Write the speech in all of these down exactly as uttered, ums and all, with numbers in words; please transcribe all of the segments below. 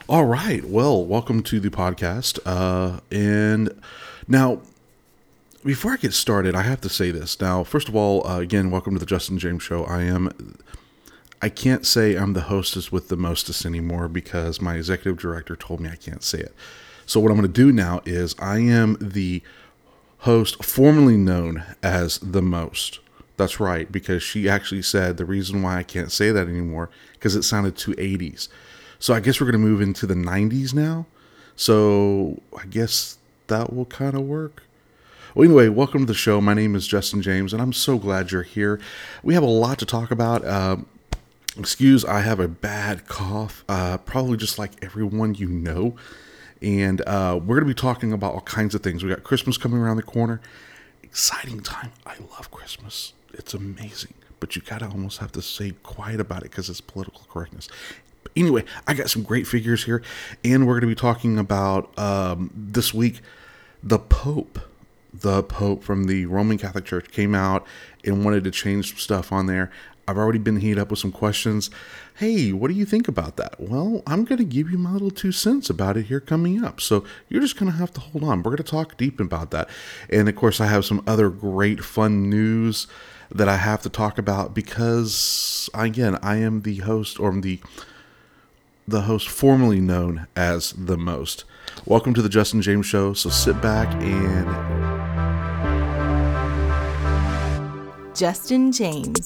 All right. Well, welcome to the podcast. Uh, and now, before I get started, I have to say this. Now, first of all, uh, again, welcome to the Justin James Show. I am. I can't say I'm the hostess with the mostest anymore because my executive director told me I can't say it. So what I'm going to do now is I am the host formerly known as the most. That's right, because she actually said the reason why I can't say that anymore because it sounded too eighties. So I guess we're going to move into the nineties now. So I guess that will kind of work. Well, anyway, welcome to the show. My name is Justin James, and I'm so glad you're here. We have a lot to talk about. Uh, excuse, I have a bad cough, uh, probably just like everyone you know. And uh, we're going to be talking about all kinds of things. We got Christmas coming around the corner. Exciting time. I love Christmas. It's amazing. But you got to almost have to stay quiet about it because it's political correctness. Anyway, I got some great figures here, and we're going to be talking about um, this week, the Pope. The Pope from the Roman Catholic Church came out and wanted to change some stuff on there. I've already been heated up with some questions. Hey, what do you think about that? Well, I'm going to give you my little two cents about it here coming up. So you're just going to have to hold on. We're going to talk deep about that. And of course, I have some other great fun news that I have to talk about because, again, I am the host or the the host formerly known as the most. Welcome to the Justin James Show. So sit back and Justin James.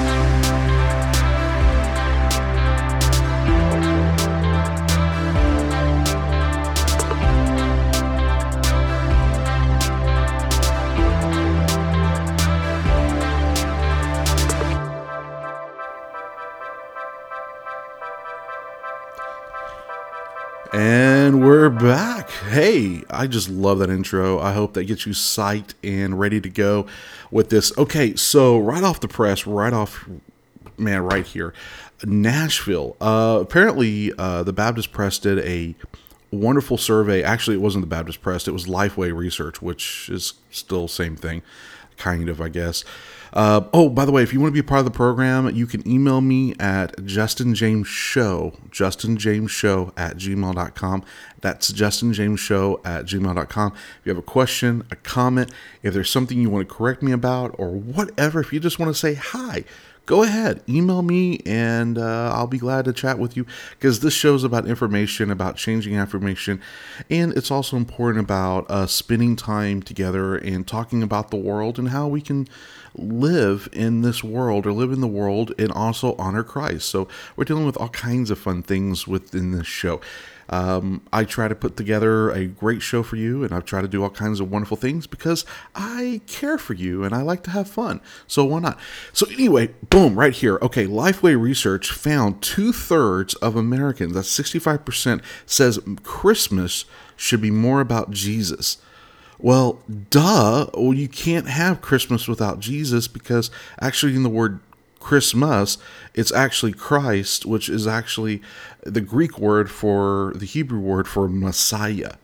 And we're back. Hey, I just love that intro. I hope that gets you psyched and ready to go with this. Okay, so right off the press, right off, man, right here, Nashville. Uh, apparently, uh, the Baptist Press did a wonderful survey. Actually, it wasn't the Baptist Press. It was Lifeway Research, which is still same thing, kind of, I guess. Uh, oh, by the way, if you want to be a part of the program, you can email me at Justin James Show, Justin James Show at gmail dot com. That's Justin James Show at gmail dot com. If you have a question, a comment, if there's something you want to correct me about, or whatever, if you just want to say hi, go ahead, email me, and uh, I'll be glad to chat with you, because this show's about information, about changing affirmation, and it's also important about uh, spending time together and talking about the world and how we can live in this world or live in the world and also honor Christ. So we're dealing with all kinds of fun things within this show. Um, I try to put together a great show for you, and I've tried to do all kinds of wonderful things because I care for you and I like to have fun. So why not? So anyway, boom, right here. Okay, Lifeway Research found two-thirds of Americans, that's sixty-five percent, says Christmas should be more about Jesus. Well, duh. Well, you can't have Christmas without Jesus, because actually in the word Christmas, it's actually Christ, which is actually the Greek word for the Hebrew word for Messiah.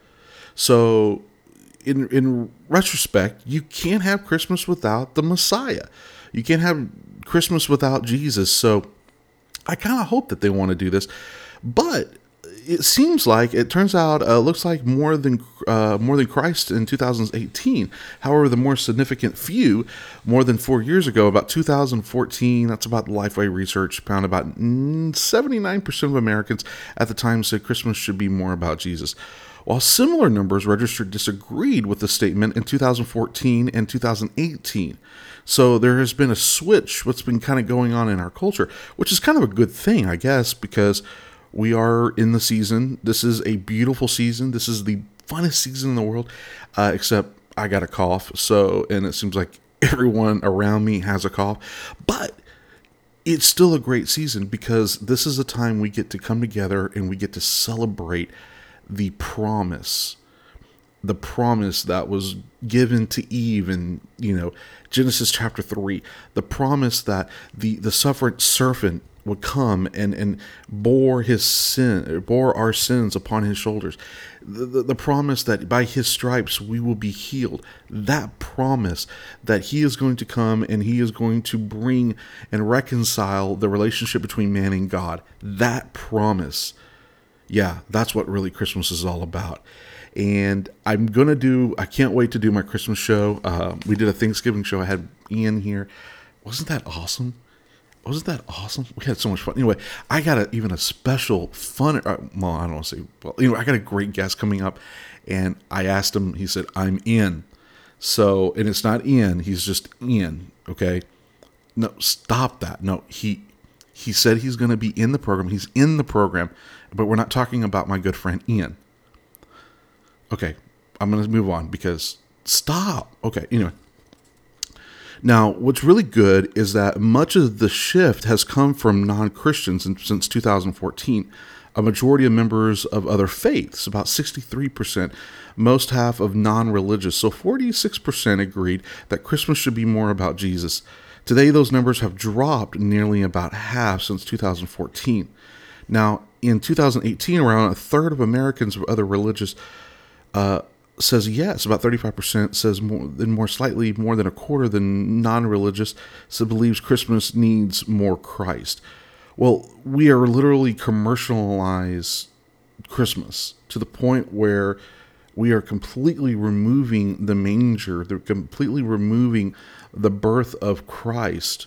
So in in retrospect, you can't have Christmas without the Messiah. You can't have Christmas without Jesus. So I kind of hope that they want to do this, but it seems like, it turns out, uh, looks like more than uh, more than Christ in two thousand eighteen. However, the more significant few, more than four years ago, about two thousand fourteen, that's about Lifeway Research, found about seventy-nine percent of Americans at the time said Christmas should be more about Jesus. While similar numbers registered disagreed with the statement in two thousand fourteen and two thousand eighteen. So there has been a switch, what's been kind of going on in our culture, which is kind of a good thing, I guess, because we are in the season. This is a beautiful season. This is the funnest season in the world, uh, except I got a cough. So, and it seems like everyone around me has a cough. But it's still a great season because this is a time we get to come together and we get to celebrate the promise. The promise that was given to Eve in, you know, Genesis chapter three. The promise that the, the suffering serpent would come and, and bore his sin, bore our sins upon his shoulders. The, the, the promise that by his stripes we will be healed. That promise that he is going to come and he is going to bring and reconcile the relationship between man and God. That promise Yeah, that's what really Christmas is all about. And I'm going to do, I can't wait to do my Christmas show. Uh, we did a Thanksgiving show. I had Ian here. Wasn't that awesome? Wasn't that awesome? We had so much fun. Anyway, I got a, even a special fun, uh, well, I don't want to say, well, anyway, I got a great guest coming up. And I asked him, he said, I'm in. So, and it's not Ian, he's just Ian, okay? No, stop that. No, he he said he's going to be in the program. He's in the program, but we're not talking about my good friend Ian. Okay, I'm going to move on because stop. Okay, anyway. Now, what's really good is that much of the shift has come from non-Christians since two thousand fourteen. A majority of members of other faiths, about sixty-three percent, most half of non-religious. So forty-six percent agreed that Christmas should be more about Jesus. Today, those numbers have dropped nearly about half since two thousand fourteen. Now, in two thousand eighteen, around a third of Americans of other religious uh, says yes. About thirty-five percent says more than more slightly more than a quarter than non-religious so believes Christmas needs more Christ. Well, we are literally commercialized Christmas to the point where we are completely removing the manger. They're completely removing the birth of Christ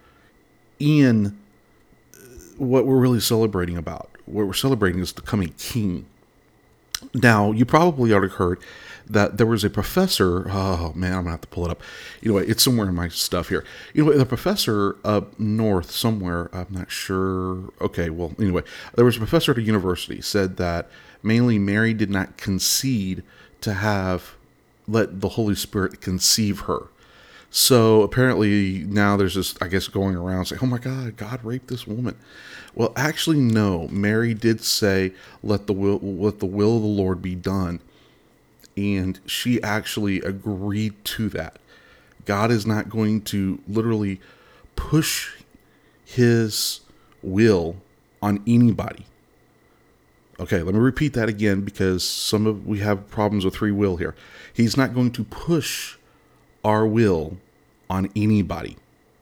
in what we're really celebrating about. What we're celebrating is the coming King. Now, you probably already heard that there was a professor. Oh man, I'm gonna have to pull it up. Anyway, it's somewhere in my stuff here. You know, the professor up north somewhere. I'm not sure. Okay, well, anyway, there was a professor at a university said that mainly Mary did not concede to have let the Holy Spirit conceive her. So apparently now there's this, I guess, going around saying, "Oh my God, God raped this woman." Well, actually, no. Mary did say, "Let the will, let the will of the Lord be done." And she actually agreed to that. God is not going to literally push his will on anybody. Okay, let me repeat that again because some of we have problems with free will here. He's not going to push our will on anybody.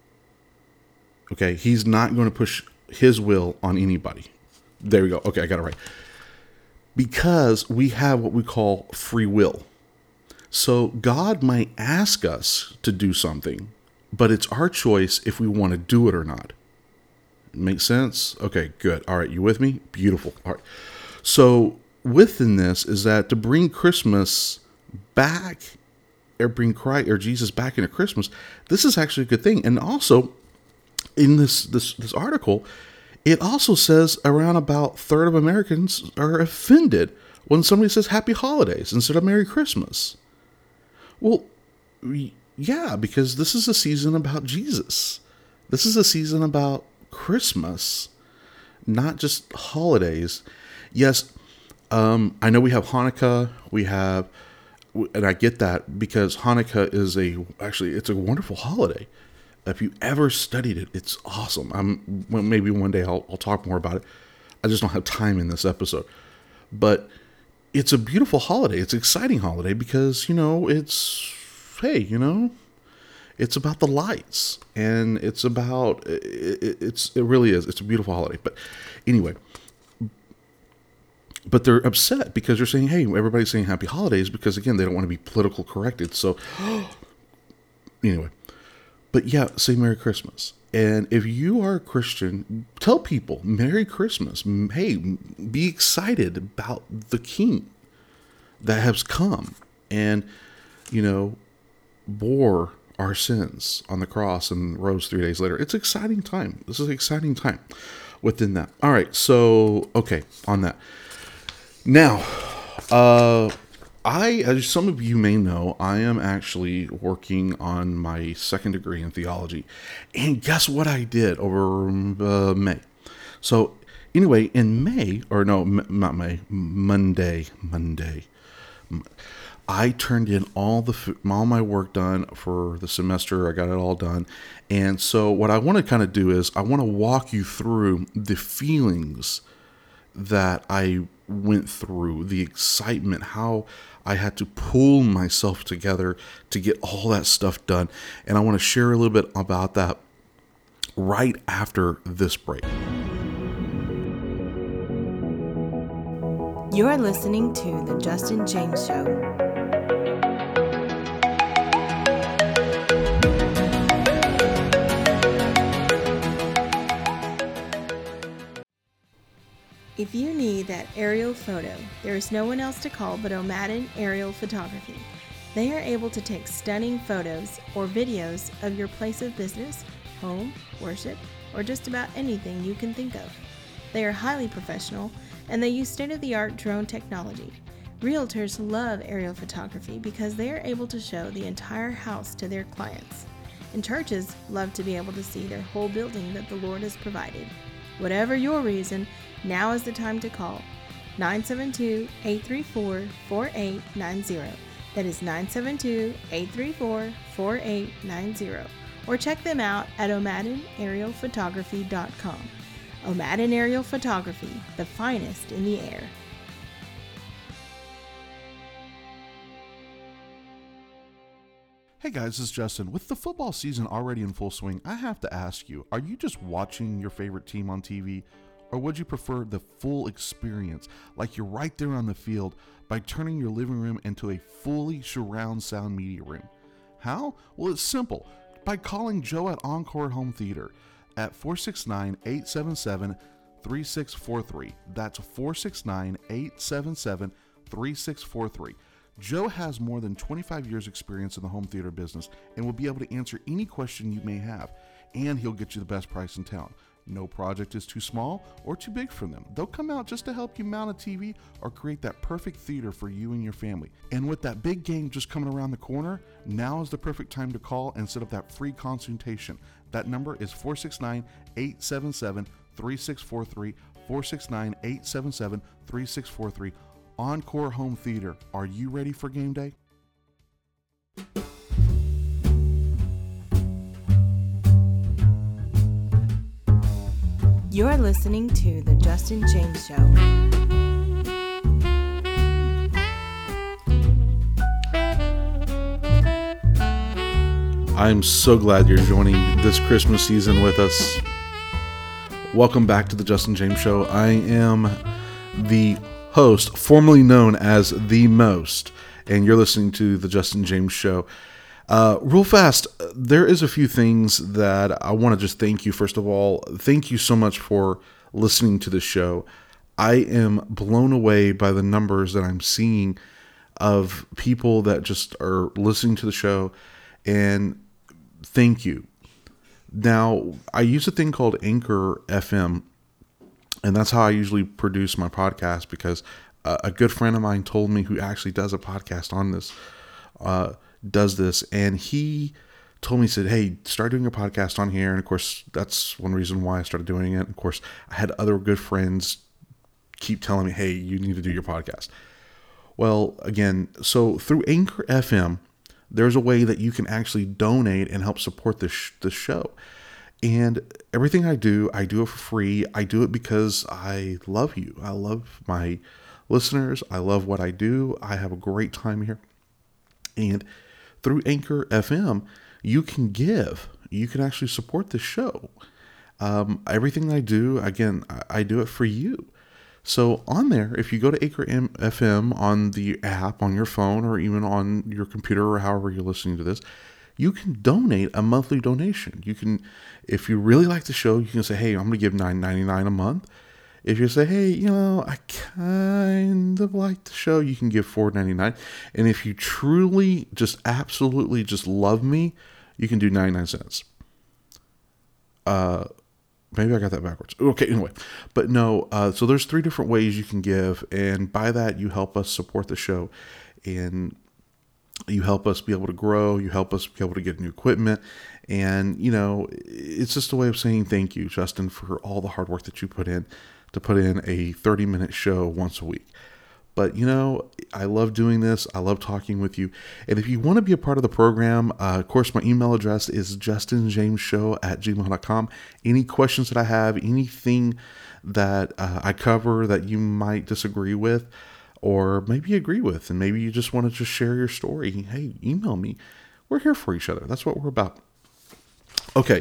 Okay, he's not going to push his will on anybody. There we go. Okay, I got it right. Because we have what we call free will. So God might ask us to do something, but it's our choice if we want to do it or not. Make sense? Okay, good. All right, you with me? Beautiful. All right. So within this is that to bring Christmas back, or bring Christ or Jesus back into Christmas, this is actually a good thing. And also, in this this this article, it also says around about a third of Americans are offended when somebody says Happy Holidays instead of Merry Christmas. Well, yeah, because this is a season about Jesus. This is a season about Christmas, not just holidays. Yes, um, I know we have Hanukkah, we have, and I get that because Hanukkah is a, actually, it's a wonderful holiday. If you ever studied it, it's awesome. I'm well, maybe one day I'll, I'll talk more about it. I just don't have time in this episode. But it's a beautiful holiday. It's an exciting holiday because, you know, it's, hey, you know, it's about the lights. And it's about, it, it's, it really is. It's a beautiful holiday. But anyway, but they're upset because they're saying, hey, everybody's saying happy holidays because, again, they don't want to be politically corrected. So anyway. But yeah, say Merry Christmas. And if you are a Christian, tell people Merry Christmas. Hey, be excited about the King that has come and, you know, bore our sins on the cross and rose three days later. It's an exciting time. This is an exciting time within that. All right. So, okay, on that. Now, uh, I, as some of you may know, I am actually working on my second degree in theology. And guess what I did over uh, May? So anyway, in May, or no, m- not May, Monday, Monday, I turned in all the all my work done for the semester. I got it all done. And so what I want to kind of do is I want to walk you through the feelings that I went through, the excitement, how I had to pull myself together to get all that stuff done. And I want to share a little bit about that right after this break. You're listening to The Justin James Show. If you need that aerial photo, there is no one else to call but O'Madden Aerial Photography. They are able to take stunning photos or videos of your place of business, home, worship, or just about anything you can think of. They are highly professional, and they use state-of-the-art drone technology. Realtors love aerial photography because they are able to show the entire house to their clients. And churches love to be able to see their whole building that the Lord has provided. Whatever your reason, now is the time to call nine seven two, eight three four, four eight nine zero. That is nine seven two, eight three four, four eight nine zero. Or check them out at O'Madden Aerial Photography dot com. O'Madden Aerial Photography, the finest in the air. Hey guys, this is Justin. With the football season already in full swing, I have to ask you, are you just watching your favorite team on T V? Or would you prefer the full experience, like you're right there on the field, by turning your living room into a fully surround sound media room? How? Well, it's simple. By calling Joe at Encore Home Theater at four six nine, eight seven seven, three six four three. That's four six nine, eight seven seven, three six four three. Joe has more than twenty-five years experience in the home theater business and will be able to answer any question you may have, and he'll get you the best price in town. No project is too small or too big for them. They'll come out just to help you mount a T V or create that perfect theater for you and your family. And with that big game just coming around the corner, now is the perfect time to call and set up that free consultation. That number is four six nine, eight seven seven, three six four three, four six nine, eight seven seven, three six four three. Encore Home Theater. Are you ready for game day? You're listening to The Justin James Show. I'm so glad you're joining this Christmas season with us. Welcome back to The Justin James Show. I am the host, formerly known as The Most, and you're listening to The Justin James Show. Uh, real fast, there is a few things that I want to just thank you. First of all, thank you so much for listening to the show. I am blown away by the numbers that I'm seeing of people that just are listening to the show, and thank you. Now, I use a thing called Anchor F M, and that's how I usually produce my podcast, because uh, a good friend of mine told me, who actually does a podcast on this, uh, does this, and he told me, he said, hey, start doing a podcast on here. And of course, that's one reason why I started doing it. And of course, I had other good friends keep telling me, hey, you need to do your podcast. Well, again, so through Anchor F M, there's a way that you can actually donate and help support this, sh- this show. And everything I do, I do it for free. I do it because I love you. I love my listeners. I love what I do. I have a great time here. And through Anchor F M, you can give. You can actually support the show. Um, everything I do, again, I, I do it for you. So on there, if you go to Anchor F M on the app, on your phone, or even on your computer, or however you're listening to this, you can donate a monthly donation. You can, if you really like the show, you can say, hey, I'm going to give nine ninety-nine a month. If you say, hey, you know, I kind of like the show, you can give four ninety-nine. And if you truly, just absolutely just love me, you can do ninety-nine cents. Uh, maybe I got that backwards. Okay, anyway. But no, uh, so there's three different ways you can give. And by that, you help us support the show. And you help us be able to grow. You help us be able to get new equipment. And, you know, it's just a way of saying thank you, Justin, for all the hard work that you put in to put in a thirty minute show once a week. But, you know, I love doing this. I love talking with you. And if you want to be a part of the program, uh, of course, my email address is justin james show at gmail dot com. Any questions that I have, anything that uh, I cover that you might disagree with, or maybe agree with, and maybe you just want to just share your story, hey, email me. We're here for each other. That's what we're about. Okay.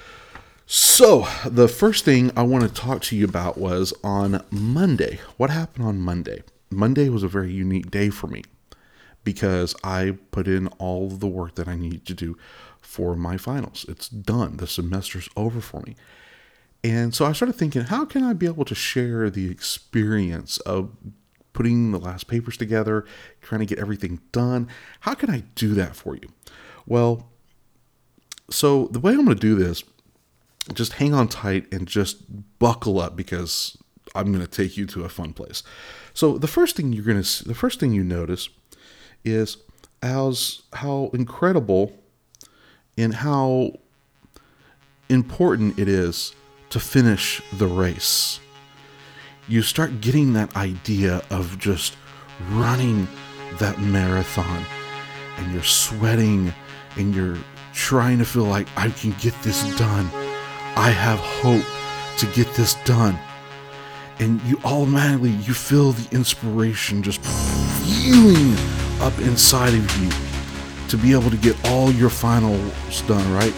So the first thing I want to talk to you about was on Monday. What happened on Monday? Monday was a very unique day for me because I put in all of the work that I need to do for my finals. It's done. The semester's over for me. And so I started thinking, how can I be able to share the experience of putting the last papers together, trying to get everything done? How can I do that for you? Well, so the way I'm going to do this, just hang on tight and just buckle up because I'm going to take you to a fun place. So the first thing you're going to, the first thing you notice is how's, how incredible and how important it is to finish the race. You start getting that idea of just running that marathon, and you're sweating and you're trying to feel like, I can get this done. I have hope to get this done. And you automatically, you feel the inspiration just fueling up inside of you to be able to get all your finals done, right?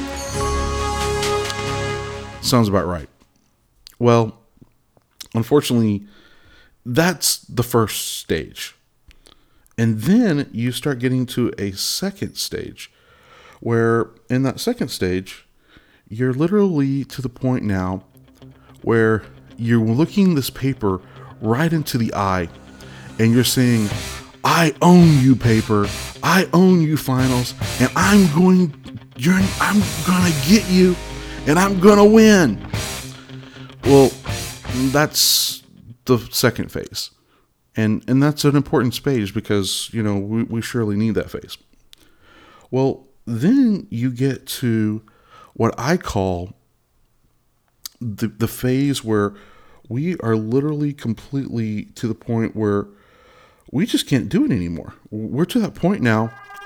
Sounds about right. Well, unfortunately, that's the first stage. And then you start getting to a second stage where in that second stage, you're literally to the point now where you're looking this paper right into the eye and you're saying, I own you, paper. I own you, finals. And I'm going, you're, I'm going to get you and I'm going to win. Well, that's the second phase. And and that's an important phase because, you know, we, we surely need that phase. Well, then you get to what I call the the phase where we are literally completely to the point where we just can't do it anymore. We're to that point now.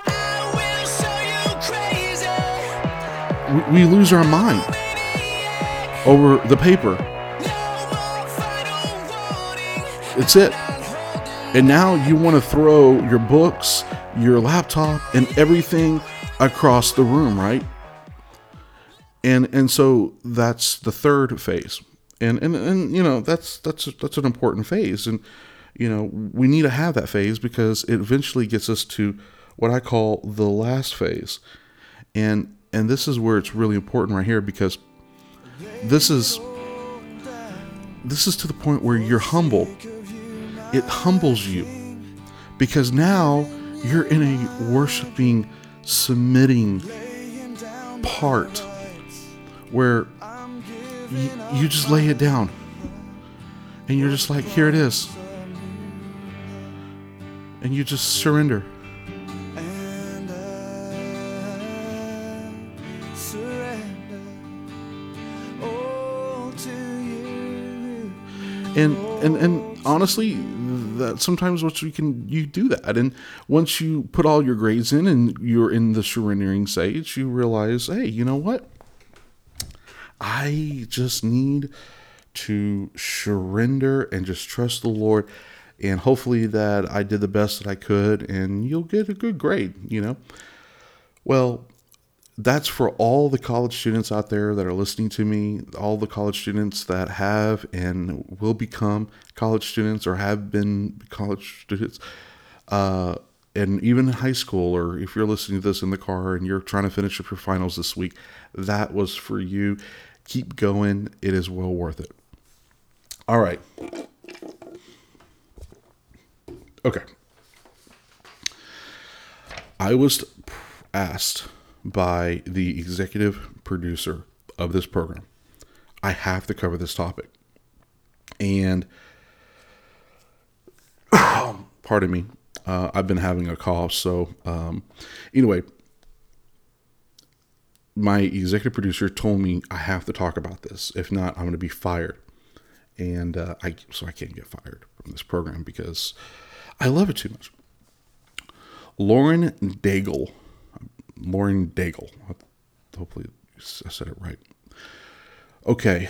We, we lose our mind over the paper. It's it. And now you want to throw your books, your laptop, and everything across the room, right? And and so that's the third phase. And and, and you know, that's that's that's an important phase. And you know, we need to have that phase because it eventually gets us to what I call the last phase. And and this is where it's really important right here because this is this is to the point where you're humble. It humbles you because now you're in a worshiping, submitting part where you, you just lay it down and you're just like, here it is. And you just surrender. And, and and honestly, that sometimes what you can you do that, and once you put all your grades in and you're in the surrendering stage, you realize, hey, you know what? I just need to surrender and just trust the Lord, and hopefully that I did the best that I could, and you'll get a good grade. You know, well. That's for all the college students out there that are listening to me, all the college students that have and will become college students or have been college students, uh, and even in high school, or if you're listening to this in the car and you're trying to finish up your finals this week, that was for you. Keep going. It is well worth it. All right. Okay. I was asked by the executive producer of this program, I have to cover this topic. And pardon me, uh, I've been having a cough. So um, anyway, my executive producer told me I have to talk about this. If not, I'm going to be fired. And uh, I so I can't get fired from this program because I love it too much. Lauren Daigle. Lauren Daigle. Hopefully I said it right. Okay.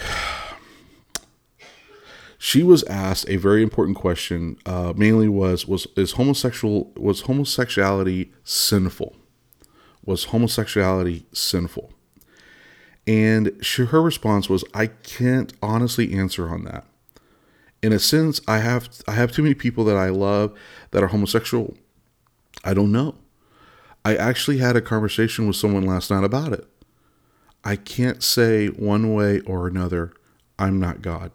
She was asked a very important question. Uh, mainly was was is homosexual was homosexuality sinful? Was homosexuality sinful? And she, her response was, I can't honestly answer on that. In a sense, I have I have too many people that I love that are homosexual. I don't know. I actually had a conversation with someone last night about it. I can't say one way or another, I'm not God.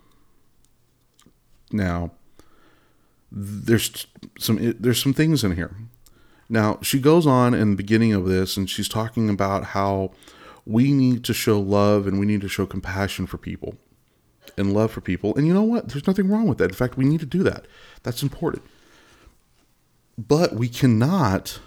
Now, there's some there's some things in here. Now, she goes on in the beginning of this, and she's talking about how we need to show love and we need to show compassion for people and love for people. And you know what? There's nothing wrong with that. In fact, we need to do that. That's important. But we cannot,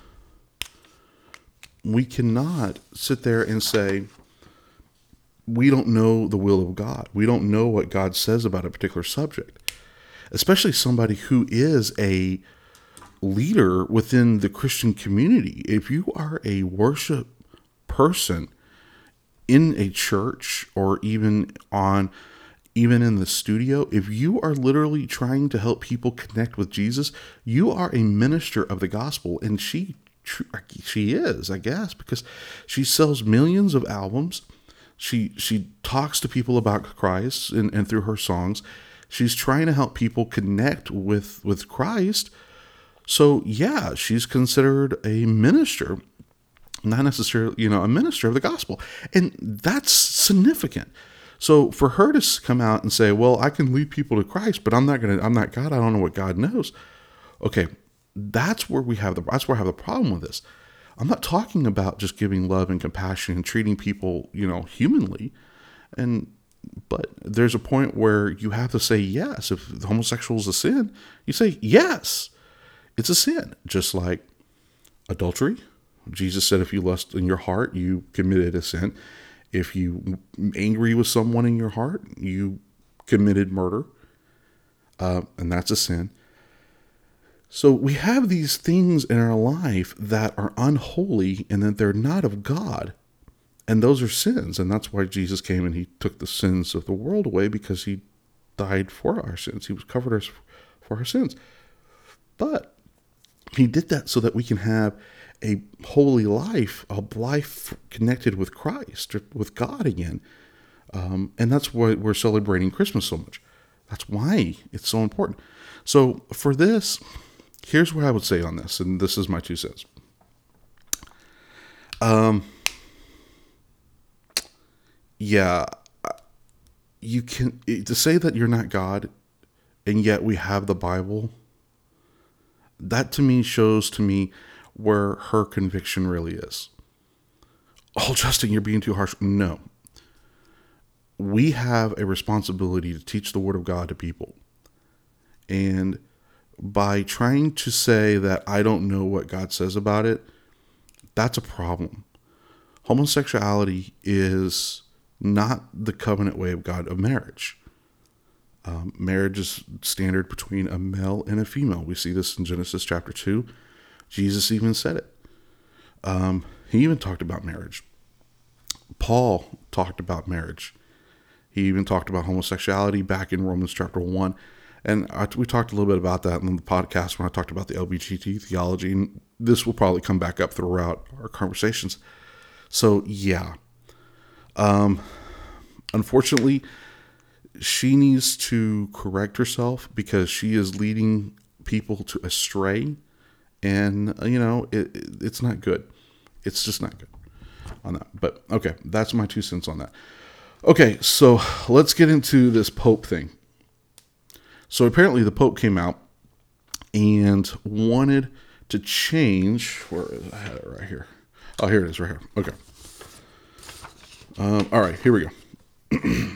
we cannot sit there and say, we don't know the will of God. We don't know what God says about a particular subject, especially somebody who is a leader within the Christian community. If you are a worship person in a church or even on even in the studio, if you are literally trying to help people connect with Jesus, you are a minister of the gospel. And she she is, I guess, because she sells millions of albums. She she talks to people about Christ, and, and through her songs, she's trying to help people connect with with Christ. So yeah, she's considered a minister, not necessarily, you know, a minister of the gospel. And that's significant. So for her to come out and say, well, I can lead people to Christ, but I'm not going to, I'm not God. I don't know what God knows. Okay. That's where we have the, that's where I have the problem with this. I'm not talking about just giving love and compassion and treating people, you know, humanly. And, but there's a point where you have to say yes. If homosexual is a sin, you say yes. It's a sin, just like adultery. Jesus said, if you lust in your heart, you committed a sin. If you angry with someone in your heart, you committed murder, uh, and that's a sin. So we have these things in our life that are unholy and that they're not of God, and those are sins. And that's why Jesus came and he took the sins of the world away, because he died for our sins. He was covered us for our sins. But he did that so that we can have a holy life, a life connected with Christ, with God again. Um, and that's why we're celebrating Christmas so much. That's why it's so important. So for this, here's what I would say on this, and this is my two cents. Um, yeah, you can, to say that you're not God, and yet we have the Bible, that to me shows to me where her conviction really is. Oh, Justin, you're being too harsh. No. We have a responsibility to teach the Word of God to people. And by trying to say that I don't know what God says about it, that's a problem. Homosexuality is not the covenant way of God of marriage. Um, marriage is standard between a male and a female. We see this in Genesis chapter two. Jesus even said it. Um, he even talked about marriage. Paul talked about marriage. He even talked about homosexuality back in Romans chapter one. And I, we talked a little bit about that in the podcast when I talked about the L G B T theology. And this will probably come back up throughout our conversations. So, yeah. Um, unfortunately, she needs to correct herself because she is leading people to astray. And, you know, it, it, it's not good. It's just not good on that. But, okay, that's my two cents on that. Okay, so let's get into this Pope thing. So apparently the Pope came out and wanted to change. Where is it? I had it right here. Oh, here it is right here. Okay. Um, all right, here we go.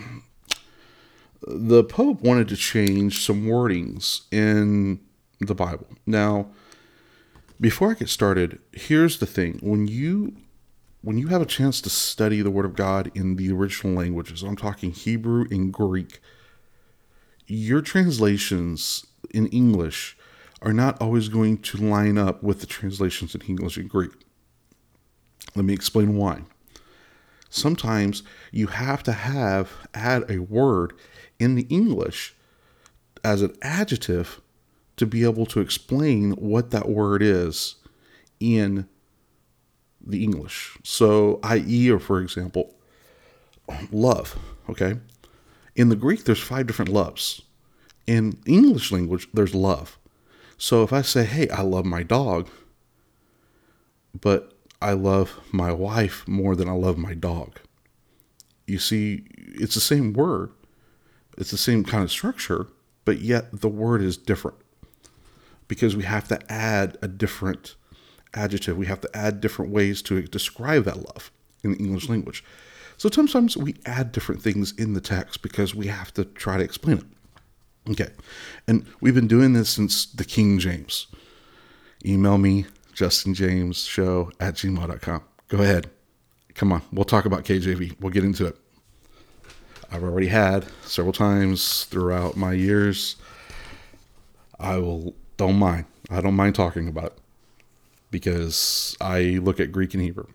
The Pope wanted to change some wordings in the Bible. Now, before I get started, here's the thing. When you when you have a chance to study the Word of God in the original languages, I'm talking Hebrew and Greek, your translations in English are not always going to line up with the translations in English and Greek. Let me explain why. Sometimes you have to have add a word in the English as an adjective to be able to explain what that word is in the English. So, that is, or for example, love, okay? In the Greek, there's five different loves. In English language, there's love. So if I say, hey, I love my dog, but I love my wife more than I love my dog. You see, it's the same word. It's the same kind of structure, but yet the word is different because we have to add a different adjective. We have to add different ways to describe that love in the English language. So sometimes we add different things in the text because we have to try to explain it. Okay. And we've been doing this since the King James. Email me, justinjamesshow at gmail dot com. Go ahead. Come on. We'll talk about K J V. We'll get into it. I've already had several times throughout my years. I will, don't mind. I don't mind talking about it because I look at Greek and Hebrew.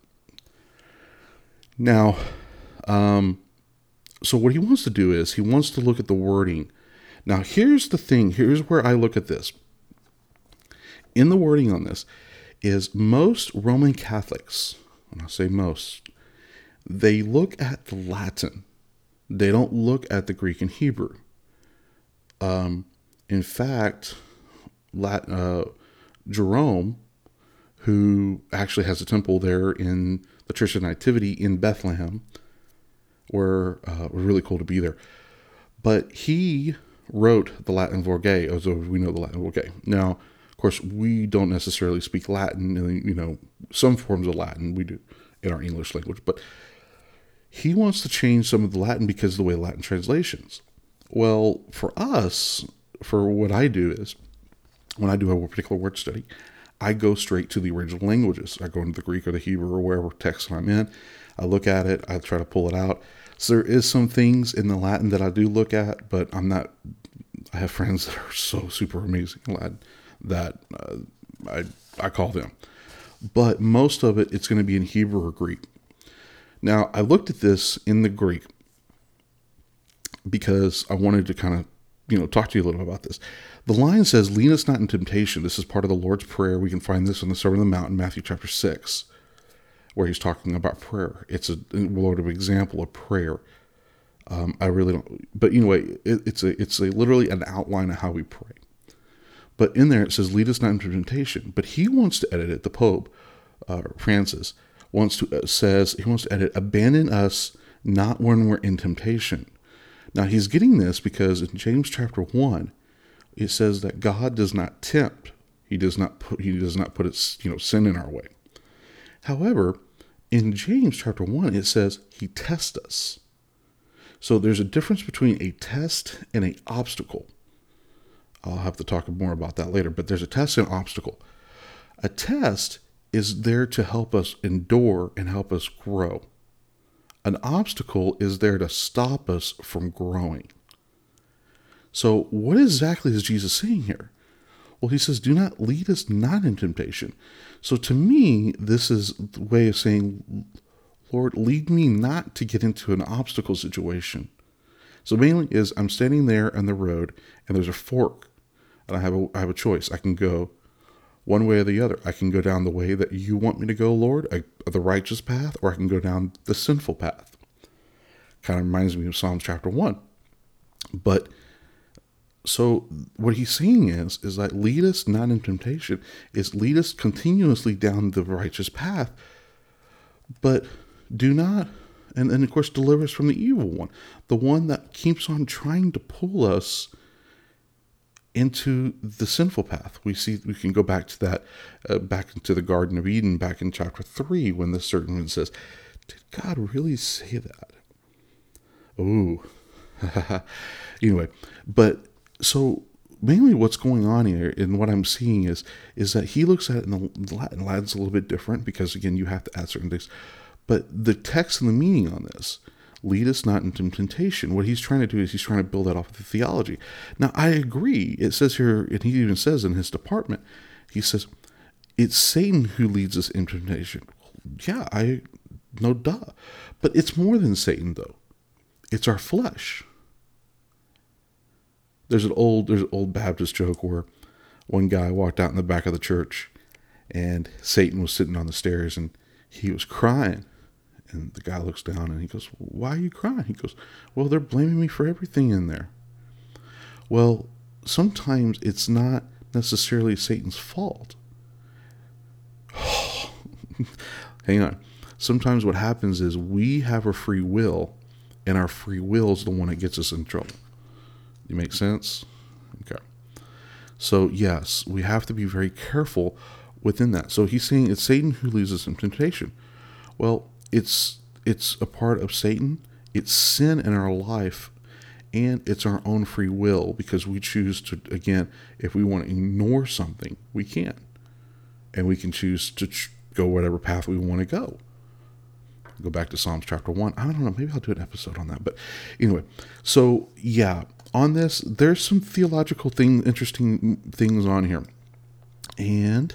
Now, um, so what he wants to do is he wants to look at the wording. Now, here's the thing. Here's where I look at this. In the wording on this is most Roman Catholics, when I say most, they look at the Latin. They don't look at the Greek and Hebrew. Um, in fact, Latin, uh, Jerome, who actually has a temple there in the Church of Nativity in Bethlehem, where uh, it was really cool to be there. But he wrote the Latin Vulgate, as we know the Latin Vulgate. Now, of course, we don't necessarily speak Latin, you know, some forms of Latin we do in our English language, but he wants to change some of the Latin because of the way Latin translations. Well, for us, for what I do is, when I do a particular word study, I go straight to the original languages. I go into the Greek or the Hebrew or wherever text I'm in. I look at it. I try to pull it out. So there is some things in the Latin that I do look at, but I'm not, I have friends that are so super amazing in Latin that uh, I, I call them. But most of it, it's going to be in Hebrew or Greek. Now, I looked at this in the Greek because I wanted to kind of, you know, talk to you a little bit about this. The line says, lead us not in temptation. This is part of the Lord's Prayer. We can find this in the Sermon on the Mount in Matthew chapter six, where he's talking about prayer. It's a sort of example of prayer. Um, I really don't, but anyway, it, it's a, it's a literally an outline of how we pray. But in there it says, lead us not into temptation. But he wants to edit it. The Pope, uh, Francis, wants to uh, says he wants to edit, abandon us not when we're in temptation. Now he's getting this because in James chapter one, it says that God does not tempt. He does not put, he does not put its, you know, sin in our way. However, in James chapter one, it says he tests us. So there's a difference between a test and an obstacle. I'll have to talk more about that later, but there's a test and obstacle. A test is there to help us endure and help us grow. An obstacle is there to stop us from growing. So what exactly is Jesus saying here? Well, he says, do not lead us not in temptation. So to me, this is the way of saying, Lord, lead me not to get into an obstacle situation. So mainly is I'm standing there on the road and there's a fork and I have a, I have a choice. I can go one way or the other. I can go down the way that you want me to go, Lord, I, the righteous path, or I can go down the sinful path. Kind of reminds me of Psalms chapter one. But so what he's saying is, is that lead us not in temptation, is lead us continuously down the righteous path, but do not, and, and of course deliver us from the evil one, the one that keeps on trying to pull us into the sinful path. We see, we can go back to that, uh, back into the Garden of Eden, back in chapter three, when the serpent says, did God really say that? Ooh. Anyway, but so mainly what's going on here and what I'm seeing is, is that he looks at it in the Latin. Latin's a little bit different because again, you have to add certain things, but the text and the meaning on this, lead us not into temptation. What he's trying to do is he's trying to build that off of the theology. Now, I agree. It says here, and he even says in his department, he says, it's Satan who leads us into temptation. Yeah, I, no duh. But it's more than Satan, though. It's our flesh. There's an old, there's an old Baptist joke where one guy walked out in the back of the church and Satan was sitting on the stairs and he was crying. And the guy looks down and he goes, why are you crying? He goes, well, they're blaming me for everything in there. Well, sometimes it's not necessarily Satan's fault. Hang on. Sometimes what happens is we have a free will, and our free will is the one that gets us in trouble. You make sense? Okay. So yes, we have to be very careful within that. So he's saying it's Satan who leads us in temptation. Well, it's it's a part of Satan. It's sin in our life, and it's our own free will, because we choose to, again, if we want to ignore something, we can. And we can choose to ch- go whatever path we want to go. Go back to Psalms chapter one. I don't know, maybe I'll do an episode on that. But anyway, so yeah, on this, there's some theological thing, interesting things on here. And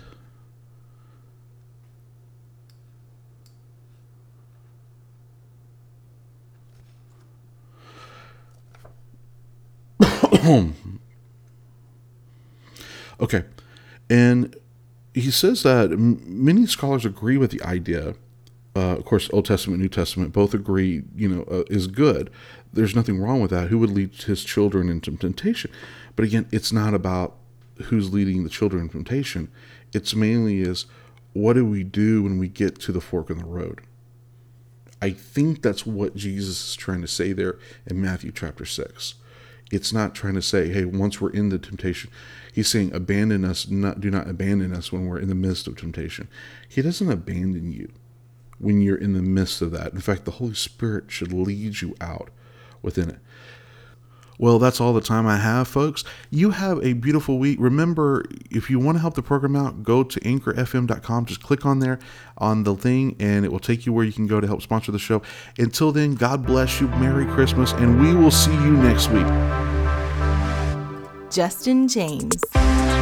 okay. And he says that m- many scholars agree with the idea. Uh, of course, Old Testament, New Testament, both agree, you know, uh, is good. There's nothing wrong with that. Who would lead his children into temptation? But again, it's not about who's leading the children in temptation. It's mainly is, what do we do when we get to the fork in the road? I think that's what Jesus is trying to say there in Matthew chapter six. It's not trying to say, hey, once we're in the temptation, he's saying, abandon us, not do not abandon us when we're in the midst of temptation. He doesn't abandon you when you're in the midst of that. In fact, the Holy Spirit should lead you out within it. Well, that's all the time I have, folks. You have a beautiful week. Remember, if you want to help the program out, go to anchor f m dot com. Just click on there on the thing, and it will take you where you can go to help sponsor the show. Until then, God bless you. Merry Christmas, and we will see you next week. Justin James.